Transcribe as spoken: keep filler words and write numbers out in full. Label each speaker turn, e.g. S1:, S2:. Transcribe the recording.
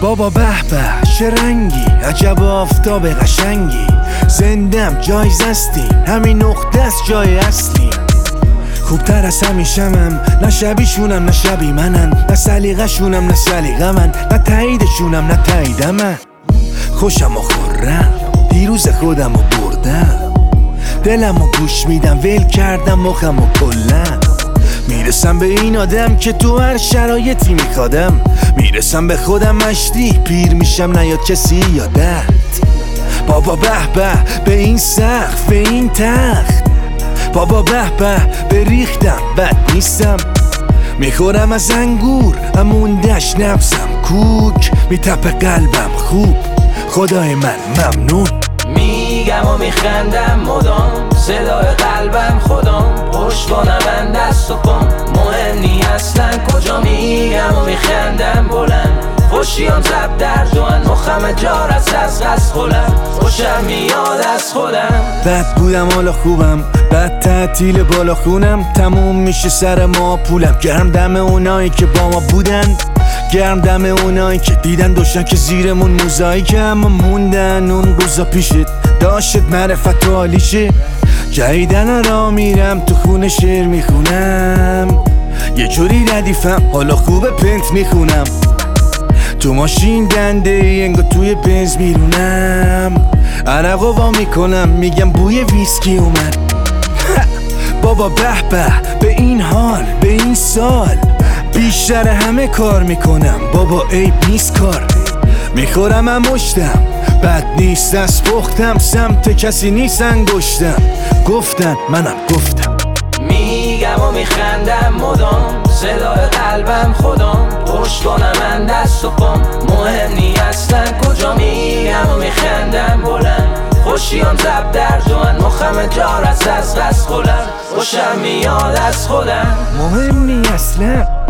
S1: بابا به به چه رنگی، عجب آفتاب قشنگی. زندم جایزستیم، همین نقطه است جای اصلی. خوبتر از همیشمم، نه شبیشونم نه شبی منن، نه سلیقه‌شونم نه سلیقه من، نه تاییدشونم نه تایید من. خوشم و خورم دیروز خودم و بردم، دلم و گوش میدم ول کردم مخم و کلم. میرسم به این آدم که تو هر شرایطی میخوادم، میرسم به خودم مشتی پیر میشم نیاد کسی یادت. بابا به به به این سقف به این تخت، بابا به به به ریختم بد نیستم. میخورم از انگور اموندش نفسم کوک، میتپه قلبم خوب خدای من ممنون.
S2: میگم و میخندم مدام، صدای قلبم خودم، پشتوانم من دست و پام، مهم نی اصلا کجا. میگم و میخندم بلند، خوشیام زب در دوان، مخم جار از از غز خولم، خوشم میاد از خودم.
S1: بد بودم حالا خوبم، بد تعطیل بالا خونم، تموم میشه سر ما پولم. گرم دم اونایی که با ما بودن، گرم دم اونایی که دیدن داشتن که زیرمون موزاییک، اما موندن اون روزا پیشت داشت معرفت و حالیشه. جدیدن را میرم تو خونه شعر میخونم، یه جوری ردیفم حالا خوبه پنت میخونم. تو ماشین دنده ای انگار توی بنز میرونم، عرق وا میکنم میگم بوی ویسکی اومد. بابا به به به این حال به این سال، بیشتر همه کار میکنم بابا عیب نیست کار. میخورم هم مشتم بد نیست از پختم، سمت کسی نیست انگشتم، گفتن منم گفتم.
S2: میگم و میخندم مدام، صدای قلبم خودم، پشتوانم من دست و پام، مهم نی اصلا کجا. میگم و میخندم بلند، خوشیام زب در دوان، مخم جار از از غز خولم، خوشم میاد از خودم.
S1: مهم نی اصلا